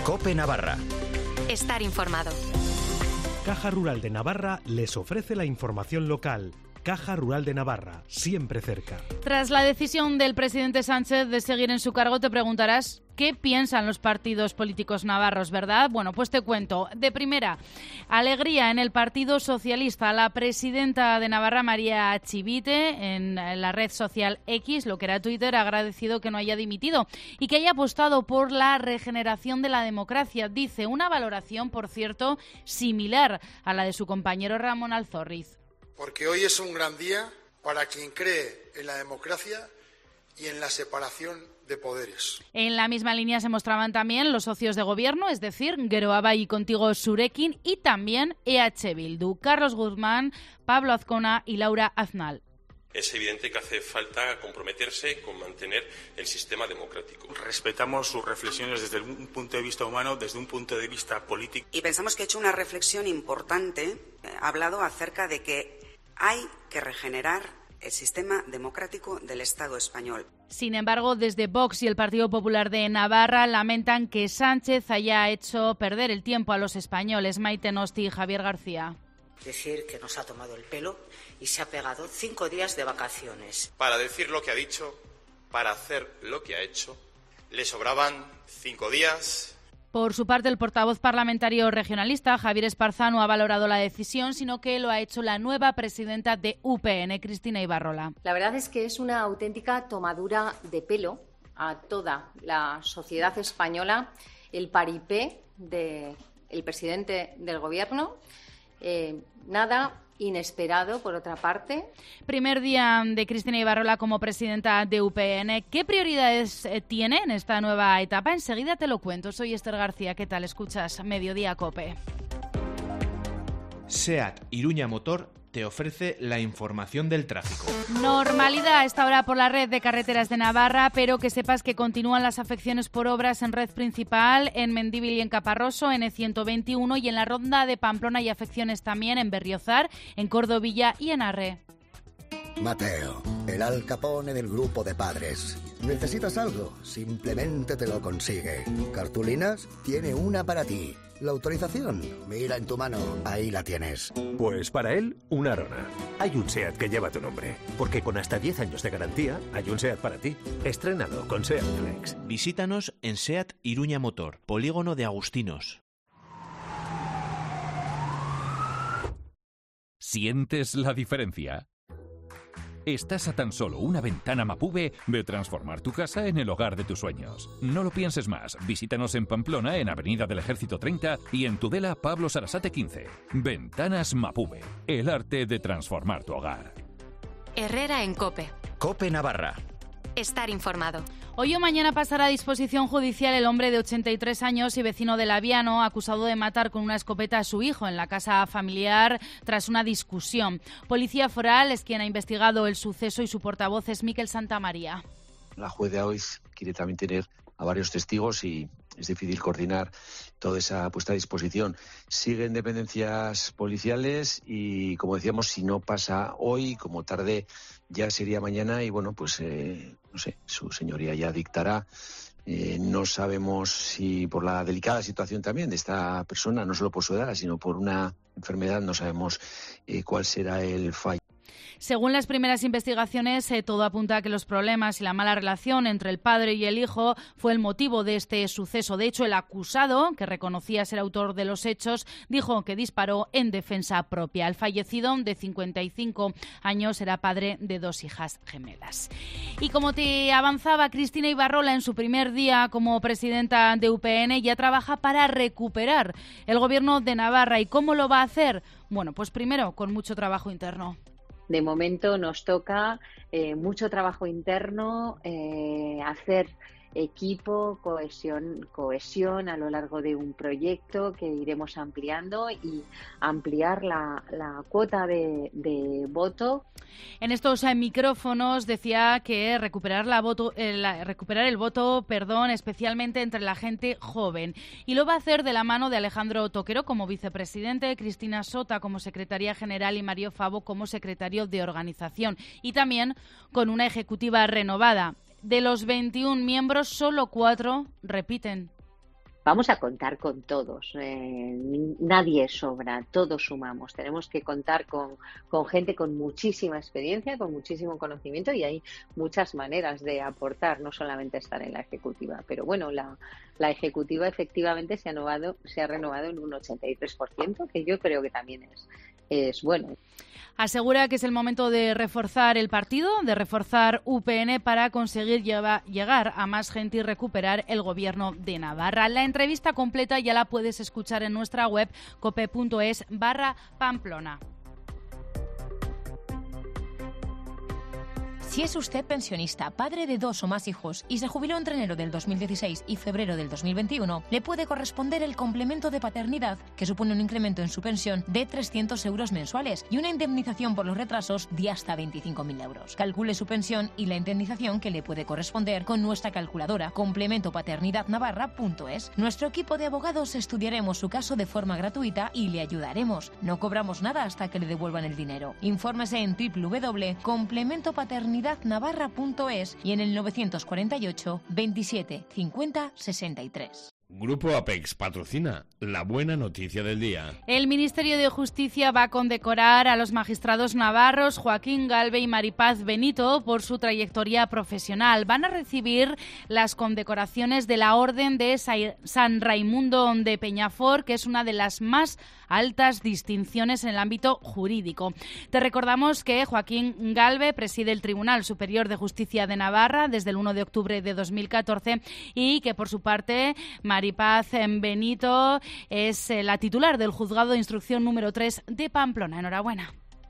COPE Navarra. Estar informado. Caja Rural de Navarra les ofrece la información local. Caja Rural de Navarra, siempre cerca. Tras la decisión del presidente Sánchez de seguir en su cargo, te preguntarás qué piensan los partidos políticos navarros, ¿verdad? Bueno, pues te cuento. De primera, alegría en el Partido Socialista. La presidenta de Navarra, María Chivite, en la red social X, lo que era Twitter, ha agradecido que no haya dimitido y que haya apostado por la regeneración de la democracia. Dice, una valoración, por cierto, similar a la de su compañero Ramón Alzorriz. Porque hoy es un gran día para quien cree en la democracia y en la separación de poderes. En la misma línea se mostraban también los socios de gobierno, es decir, Geroa y Contigo Zurekin, y también EH Bildu, Carlos Guzmán, Pablo Azcona y Laura Aznal. Es evidente que hace falta comprometerse con mantener el sistema democrático. Respetamos sus reflexiones desde un punto de vista humano, desde un punto de vista político. Y pensamos que ha hecho una reflexión importante. Ha hablado acerca de que hay que regenerar el sistema democrático del Estado español. Sin embargo, desde Vox y el Partido Popular de Navarra lamentan que Sánchez haya hecho perder el tiempo a los españoles. Maite Nosti y Javier García. Decir que nos ha tomado el pelo y se ha pegado 5 días de vacaciones. Para decir lo que ha dicho, para hacer lo que ha hecho, le sobraban 5 días. Por su parte, el portavoz parlamentario regionalista, Javier Esparza, no ha valorado la decisión, sino que lo ha hecho la nueva presidenta de UPN, Cristina Ibarrola. La verdad es que es una auténtica tomadura de pelo a toda la sociedad española, el paripé del presidente del Gobierno. Nada inesperado, por otra parte. Primer día de Cristina Ibarrola como presidenta de UPN. ¿Qué prioridades tiene en esta nueva etapa? Enseguida te lo cuento. Soy Esther García. ¿Qué tal? Escuchas Mediodía COPE. SEAT Iruña Motor te ofrece la información del tráfico. Normalidad a esta hora por la red de carreteras de Navarra, pero que sepas que continúan las afecciones por obras en red principal, en Mendívil y en Caparroso, en E121 y en la ronda de Pamplona y afecciones también en Berriozar, en Cordovilla y en Arre. Mateo, el Al Capone del grupo de padres. ¿Necesitas algo? Simplemente te lo consigue. ¿Cartulinas? Tiene una para ti. La autorización, mira en tu mano, ahí la tienes. Pues para él, una Arona. Hay un SEAT que lleva tu nombre, porque con hasta 10 años de garantía, hay un SEAT para ti. Estrénalo con SEAT Flex. Visítanos en SEAT Iruña Motor, Polígono de Agustinos. ¿Sientes la diferencia? Estás a tan solo una ventana Mapube de transformar tu casa en el hogar de tus sueños. No lo pienses más. Visítanos en Pamplona, en Avenida del Ejército 30 y en Tudela, Pablo Sarasate 15. Ventanas Mapube. El arte de transformar tu hogar. Herrera en COPE. COPE Navarra. Estar informado. Hoy o mañana pasará a disposición judicial el hombre de 83 años y vecino de Laviano, acusado de matar con una escopeta a su hijo en la casa familiar tras una discusión. Policía Foral es quien ha investigado el suceso y su portavoz es Miquel Santamaría. La juez de hoy quiere también tener a varios testigos y es difícil coordinar toda esa puesta a disposición. Siguen dependencias policiales y, como decíamos, si no pasa hoy, como tarde ya sería mañana y, bueno, pues no sé, su señoría ya dictará. No sabemos si por la delicada situación también de esta persona, no solo por su edad, sino por una enfermedad, no sabemos cuál será el fallo. Según las primeras investigaciones, todo apunta a que los problemas y la mala relación entre el padre y el hijo fue el motivo de este suceso. De hecho, el acusado, que reconocía ser autor de los hechos, dijo que disparó en defensa propia. El fallecido, de 55 años, era padre de 2 hijas gemelas. Y como te avanzaba, Cristina Ibarrola, en su primer día como presidenta de UPN, ya trabaja para recuperar el gobierno de Navarra. ¿Y cómo lo va a hacer? Bueno, pues primero, con mucho trabajo interno. De momento nos toca mucho trabajo interno, hacer equipo, cohesión a lo largo de un proyecto que iremos ampliando y ampliar la cuota de voto. En estos micrófonos decía que recuperar el voto, especialmente entre la gente joven. Y lo va a hacer de la mano de Alejandro Toquero como vicepresidente, Cristina Sota como secretaria general y Mario Favo como secretario de organización. Y también con una ejecutiva renovada. De los 21 miembros, solo 4 repiten. vamos a contar con todos. Nadie sobra, todos sumamos. Tenemos que contar con gente con muchísima experiencia, con muchísimo conocimiento, y hay muchas maneras de aportar, no solamente estar en la ejecutiva. Pero bueno, la ejecutiva efectivamente se ha renovado en un 83%, que yo creo que también es bueno. Asegura que es el momento de reforzar el partido, de reforzar UPN para conseguir llegar a más gente y recuperar el gobierno de Navarra. La entrevista completa ya la puedes escuchar en nuestra web cope.es/Pamplona. Si es usted pensionista, padre de 2 o más hijos y se jubiló entre enero del 2016 y febrero del 2021, le puede corresponder el complemento de paternidad, que supone un incremento en su pensión de 300 euros mensuales y una indemnización por los retrasos de hasta 25.000 euros. Calcule su pensión y la indemnización que le puede corresponder con nuestra calculadora complementopaternidadnavarra.es. Nuestro equipo de abogados estudiaremos su caso de forma gratuita y le ayudaremos. No cobramos nada hasta que le devuelvan el dinero. Infórmese en www.complementopaternidadnavarra.es y en el 948 27 50 63. Grupo Apex patrocina la buena noticia del día. El Ministerio de Justicia va a condecorar a los magistrados navarros Joaquín Galve y Maripaz Benito por su trayectoria profesional. Van a recibir las condecoraciones de la Orden de San Raimundo de Peñafort, que es una de las más altas distinciones en el ámbito jurídico. Te recordamos que Joaquín Galve preside el Tribunal Superior de Justicia de Navarra desde el 1 de octubre de 2014 y que, por su parte, Maripaz Benito es la titular del Juzgado de Instrucción número 3 de Pamplona. Enhorabuena.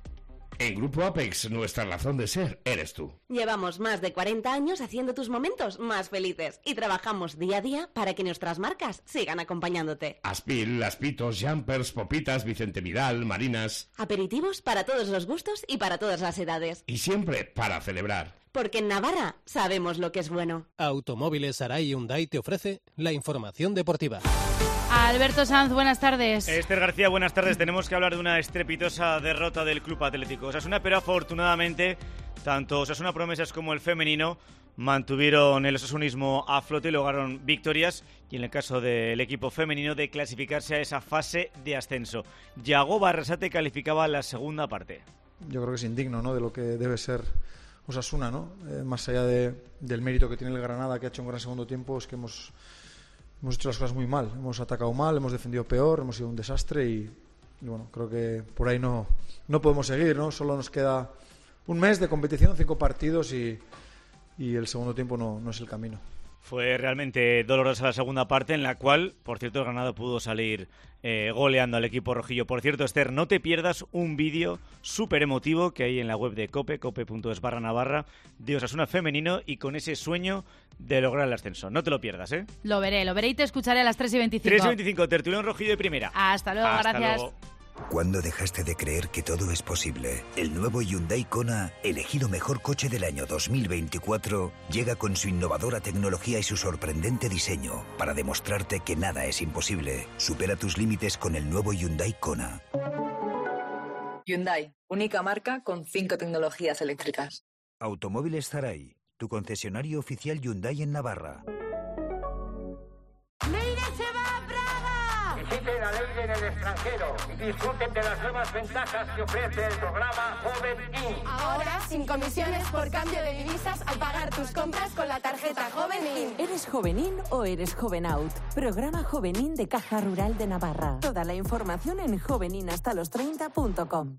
En Grupo Apex, nuestra razón de ser eres tú. Llevamos más de 40 años haciendo tus momentos más felices y trabajamos día a día para que nuestras marcas sigan acompañándote. Aspil, Aspitos, Jumpers, Popitas, Vicente Vidal, Marinas. Aperitivos para todos los gustos y para todas las edades. Y siempre para celebrar. Porque en Navarra sabemos lo que es bueno. Automóviles Aray Hyundai te ofrece la información deportiva. Alberto Sanz, buenas tardes. Esther García, buenas tardes. Tenemos que hablar de una estrepitosa derrota del Club Atlético Osasuna, pero afortunadamente tanto Osasuna Promesas como el femenino mantuvieron el osasunismo a flote y lograron victorias, y en el caso del equipo femenino de clasificarse a esa fase de ascenso. Yago Barrasate calificaba la segunda parte. Yo creo que es indigno, ¿no?, de lo que debe ser Osasuna, ¿no? Más allá del mérito que tiene el Granada, que ha hecho un gran segundo tiempo, es que hemos hecho las cosas muy mal. Hemos atacado mal, hemos defendido peor, hemos sido un desastre y bueno, creo que por ahí no podemos seguir, ¿no? Solo nos queda un mes de competición, 5 partidos y el segundo tiempo no es el camino. Fue realmente dolorosa la segunda parte, en la cual, por cierto, el Granada pudo salir goleando al equipo rojillo. Por cierto, Esther, no te pierdas un vídeo súper emotivo que hay en la web de COPE, cope.es/Navarra, de Osasuna femenino y con ese sueño de lograr el ascenso. No te lo pierdas, ¿eh? Lo veré y te escucharé a las 3:25. 3:25, tertulión rojillo de primera. Hasta luego, gracias. Luego. ¿Cuándo dejaste de creer que todo es posible? El nuevo Hyundai Kona, elegido mejor coche del año 2024, llega con su innovadora tecnología y su sorprendente diseño para demostrarte que nada es imposible. Supera tus límites con el nuevo Hyundai Kona. Hyundai, única marca con 5 tecnologías eléctricas. Automóviles Zaray, tu concesionario oficial Hyundai en Navarra. Visiten a Leire en el extranjero y disfruten de las nuevas ventajas que ofrece el programa Joven In. Ahora, sin comisiones por cambio de divisas al pagar tus compras con la tarjeta Joven In. ¿Eres Joven In o eres Joven Out? Programa Joven In de Caja Rural de Navarra. Toda la información en joveninhastalostreinta.com.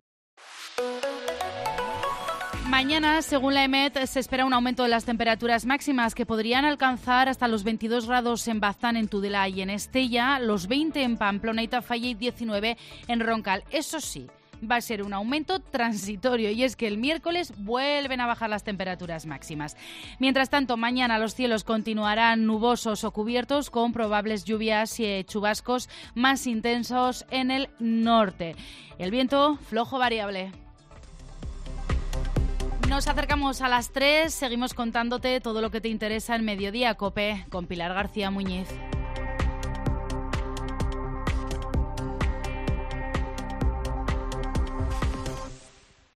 Mañana, según la EMET, se espera un aumento de las temperaturas máximas que podrían alcanzar hasta los 22 grados en Baztán, en Tudela y en Estella, los 20 en Pamplona y Tafalla y 19 en Roncal. Eso sí, va a ser un aumento transitorio y es que el miércoles vuelven a bajar las temperaturas máximas. Mientras tanto, mañana los cielos continuarán nubosos o cubiertos con probables lluvias y chubascos más intensos en el norte. El viento flojo variable. Nos acercamos a las 3, seguimos contándote todo lo que te interesa en Mediodía Cope con Pilar García Muñiz.